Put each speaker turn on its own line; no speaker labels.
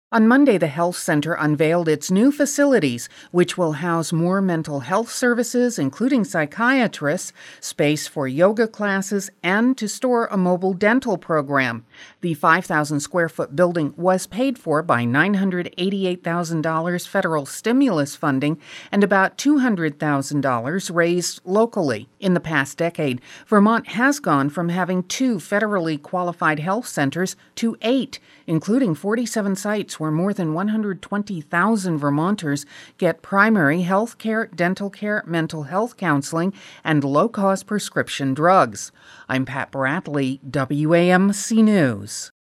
On Monday, the health center unveiled its new facilities, which will house more mental health services, including psychiatrists, space for yoga classes, and to store a mobile dental program. The 5,000 square foot building was paid for by $988,000 federal stimulus funding and about $200,000 raised locally. In the past decade, Vermont has gone from having 2 federally qualified health centers to 8, including 47 sites where more than 120,000 Vermonters get primary health care, dental care, mental health counseling, and low-cost prescription drugs. I'm Pat Bradley, WAMC News.